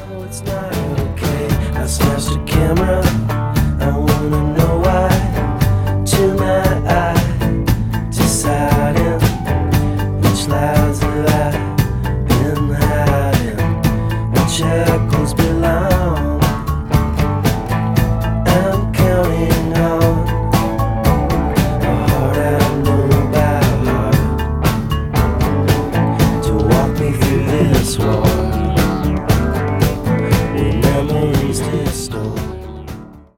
No, it's not okay. I smashed a camera.